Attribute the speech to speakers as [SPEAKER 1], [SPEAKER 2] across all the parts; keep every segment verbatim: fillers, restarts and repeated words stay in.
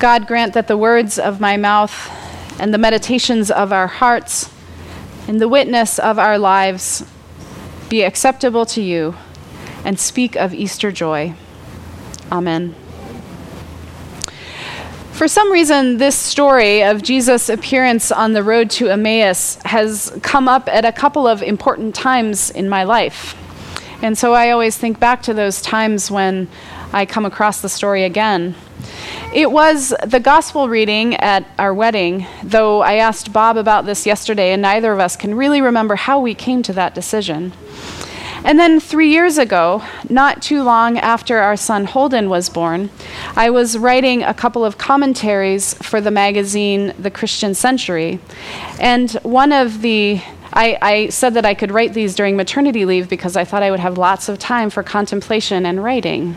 [SPEAKER 1] God, grant that the words of my mouth and the meditations of our hearts and the witness of our lives be acceptable to you and speak of Easter joy. Amen. For some reason, this story of Jesus' appearance on the road to Emmaus has come up at a couple of important times in my life. And so I always think back to those times when I come across the story again. It was the gospel reading at our wedding, though I asked Bob about this yesterday, and neither of us can really remember how we came to that decision. And then three years ago, not too long after our son Holden was born, I was writing a couple of commentaries for the magazine The Christian Century. And one of the, I, I said that I could write these during maternity leave because I thought I would have lots of time for contemplation and writing.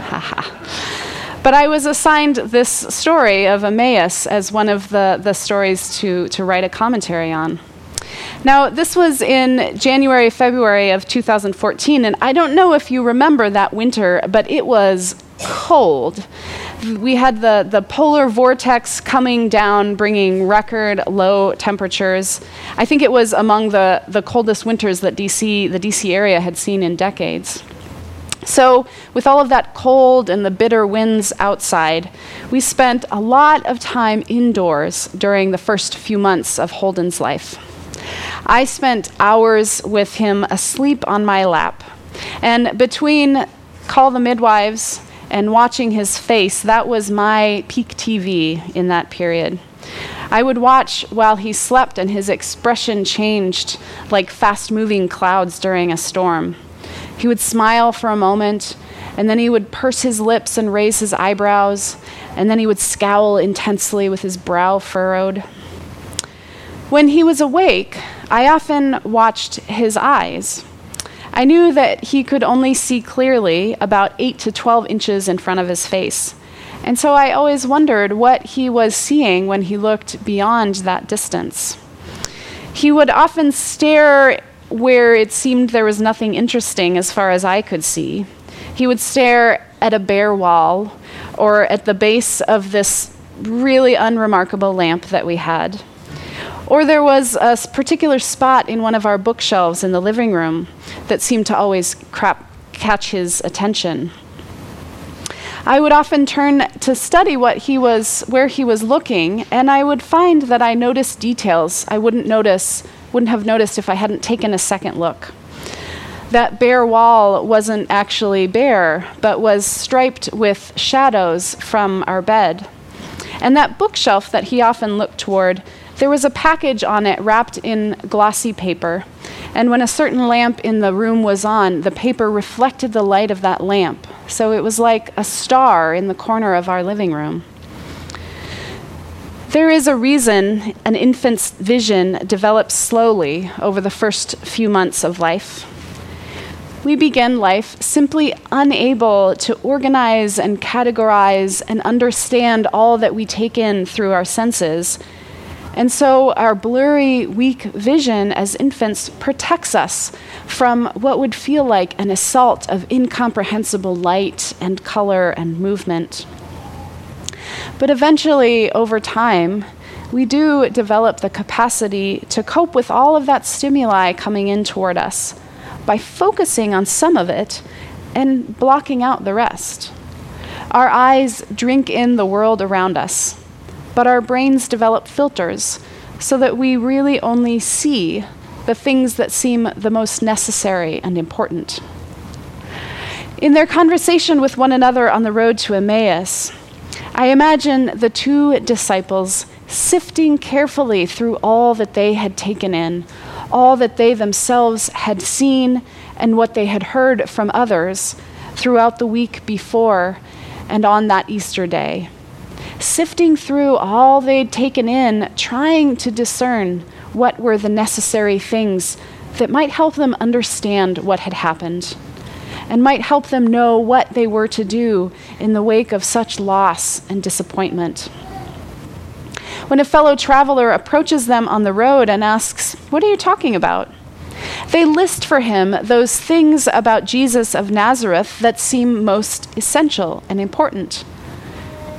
[SPEAKER 1] But I was assigned this story of Emmaus as one of the, the stories to, to write a commentary on. Now, this was in January, February of two thousand fourteen, and I don't know if you remember that winter, but it was cold. We had the, the polar vortex coming down, bringing record low temperatures. I think it was among the, the coldest winters that D C, the D C area had seen in decades. So with all of that cold and the bitter winds outside, we spent a lot of time indoors during the first few months of Holden's life. I spent hours with him asleep on my lap. And between Call the Midwives and watching his face, that was my peak T V in that period. I would watch while he slept, and his expression changed like fast-moving clouds during a storm. He would smile for a moment, and then he would purse his lips and raise his eyebrows, and then he would scowl intensely with his brow furrowed. When he was awake, I often watched his eyes. I knew that he could only see clearly about eight to twelve inches in front of his face. And so I always wondered what he was seeing when he looked beyond that distance. He would often stare where it seemed there was nothing interesting as far as I could see. He would stare at a bare wall or at the base of this really unremarkable lamp that we had. Or there was a particular spot in one of our bookshelves in the living room that seemed to always crap, catch his attention. I would often turn to study what he was, where he was looking, and I would find that I noticed details I wouldn't notice, wouldn't have noticed if I hadn't taken a second look. That bare wall wasn't actually bare, but was striped with shadows from our bed. And that bookshelf that he often looked toward, there was a package on it wrapped in glossy paper, and when a certain lamp in the room was on, the paper reflected the light of that lamp, so it was like a star in the corner of our living room. There is a reason an infant's vision develops slowly over the first few months of life. We begin life simply unable to organize and categorize and understand all that we take in through our senses. And so our blurry, weak vision as infants protects us from what would feel like an assault of incomprehensible light and color and movement. But eventually, over time, we do develop the capacity to cope with all of that stimuli coming in toward us by focusing on some of it and blocking out the rest. Our eyes drink in the world around us, but our brains develop filters so that we really only see the things that seem the most necessary and important. In their conversation with one another on the road to Emmaus, I imagine the two disciples sifting carefully through all that they had taken in, all that they themselves had seen and what they had heard from others throughout the week before and on that Easter day. Sifting through all they'd taken in, trying to discern what were the necessary things that might help them understand what had happened and might help them know what they were to do in the wake of such loss and disappointment. When a fellow traveler approaches them on the road and asks, "What are you talking about?" they list for him those things about Jesus of Nazareth that seem most essential and important.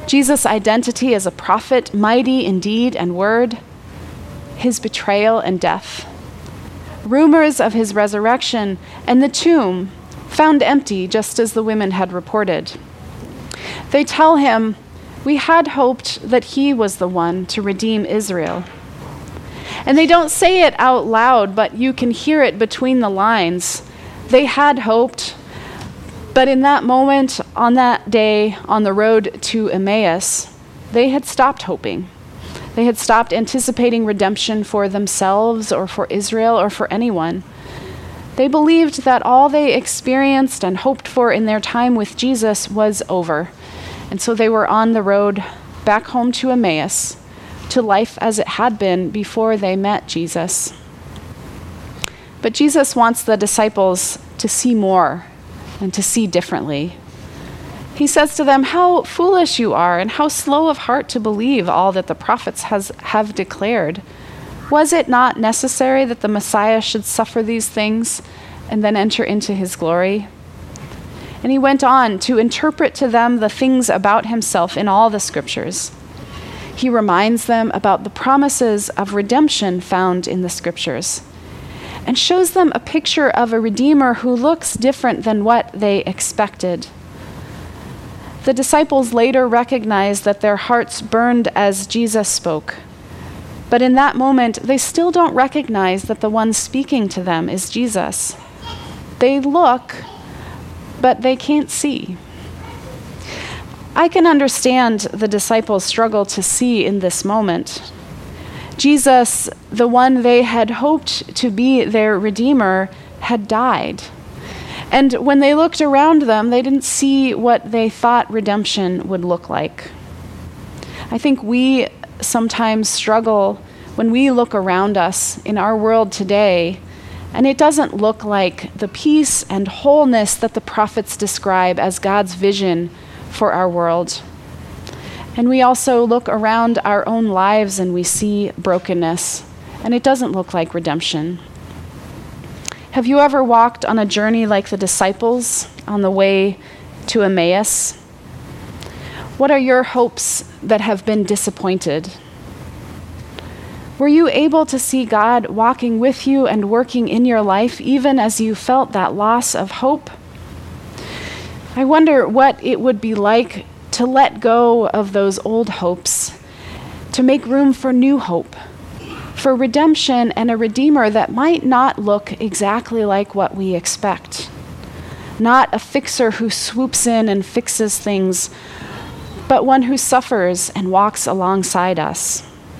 [SPEAKER 1] Jesus' identity as a prophet, mighty in deed and word, his betrayal and death, rumors of his resurrection, and the tomb found empty just as the women had reported. They tell him, "We had hoped that he was the one to redeem Israel." And they don't say it out loud, but you can hear it between the lines. They had hoped, but in that moment, on that day, on the road to Emmaus, they had stopped hoping. They had stopped anticipating redemption for themselves or for Israel or for anyone. They believed that all they experienced and hoped for in their time with Jesus was over. And so they were on the road back home to Emmaus, to life as it had been before they met Jesus. But Jesus wants the disciples to see more and to see differently. He says to them, "How foolish you are, and how slow of heart to believe all that the prophets has, have declared. Was it not necessary that the Messiah should suffer these things and then enter into his glory?" And he went on to interpret to them the things about himself in all the scriptures. He reminds them about the promises of redemption found in the scriptures and shows them a picture of a Redeemer who looks different than what they expected. The disciples later recognized that their hearts burned as Jesus spoke. But in that moment, they still don't recognize that the one speaking to them is Jesus. They look, but they can't see. I can understand the disciples' struggle to see in this moment. Jesus, the one they had hoped to be their Redeemer, had died. And when they looked around them, they didn't see what they thought redemption would look like. I think we sometimes struggle when we look around us in our world today, and it doesn't look like the peace and wholeness that the prophets describe as God's vision for our world. And we also look around our own lives and we see brokenness, and it doesn't look like redemption. Have you ever walked on a journey like the disciples on the way to Emmaus? What are your hopes that have been disappointed? Were you able to see God walking with you and working in your life even as you felt that loss of hope? I wonder what it would be like to let go of those old hopes, to make room for new hope, for redemption and a Redeemer that might not look exactly like what we expect. Not a fixer who swoops in and fixes things, but one who suffers and walks alongside us.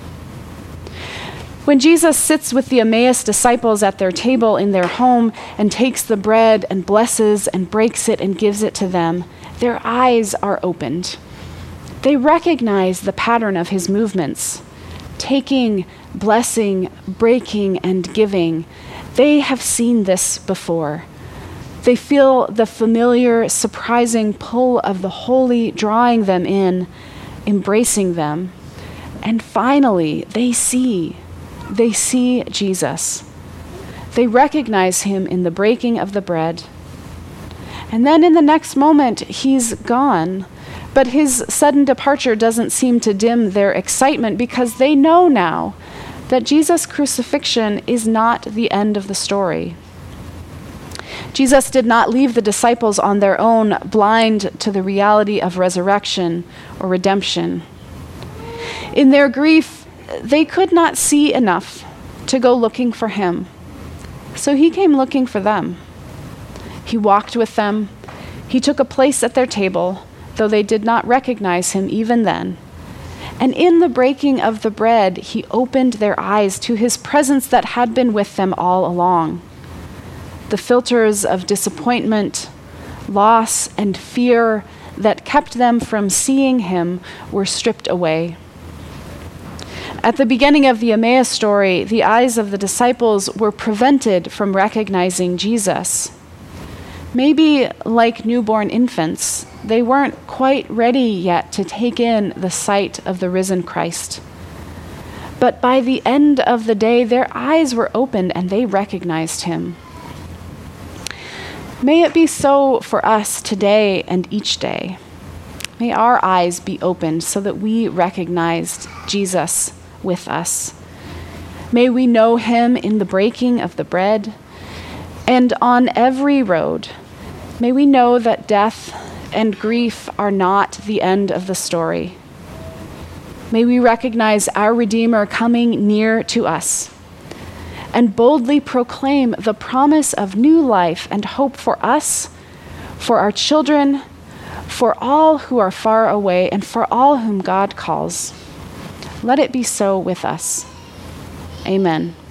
[SPEAKER 1] When Jesus sits with the Emmaus disciples at their table in their home and takes the bread and blesses and breaks it and gives it to them, their eyes are opened. They recognize the pattern of his movements, taking, blessing, breaking, and giving. They have seen this before. They feel the familiar, surprising pull of the holy drawing them in, embracing them. And finally, they see. They see Jesus. They recognize him in the breaking of the bread. And then in the next moment, he's gone. But his sudden departure doesn't seem to dim their excitement because they know now that Jesus' crucifixion is not the end of the story. Jesus did not leave the disciples on their own, blind to the reality of resurrection or redemption. In their grief, they could not see enough to go looking for him. So he came looking for them. He walked with them. He took a place at their table, though they did not recognize him even then. And in the breaking of the bread, he opened their eyes to his presence that had been with them all along. The filters of disappointment, loss, and fear that kept them from seeing him were stripped away. At the beginning of the Emmaus story, the eyes of the disciples were prevented from recognizing Jesus. Maybe like newborn infants, they weren't quite ready yet to take in the sight of the risen Christ. But by the end of the day, their eyes were opened and they recognized him. May it be so for us today and each day. May our eyes be opened so that we recognized Jesus with us. May we know him in the breaking of the bread, and on every road. May we know that death and grief are not the end of the story. May we recognize our Redeemer coming near to us and boldly proclaim the promise of new life and hope for us, for our children, for all who are far away, and for all whom God calls. Let it be so with us. Amen.